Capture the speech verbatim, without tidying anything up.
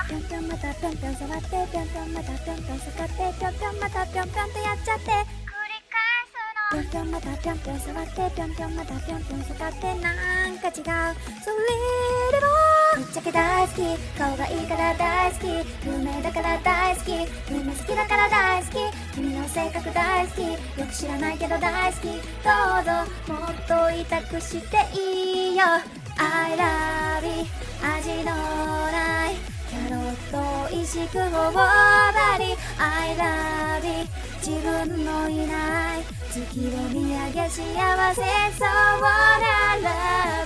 ぴょんぴょんまたぴょんぴょん触ってぴょんぴょんまたぴょんぴょん触ってぴょんぴょんまたぴょんぴょんとやっちゃってぴょんぴょんまたぴょんぴょん触ってぴょんぴょんまたぴょんぴょん触ってなんか違うそれでもぶっちゃけ大好き顔がいいから大好き有名だから大好きみんな好きだから大好き君の性格大好きよく知らないけど大好きどうぞもっと痛くしていいよ I love you 味のないキャロット美味しく頬張り I love you 自分のいない月を見上げ幸せそうなら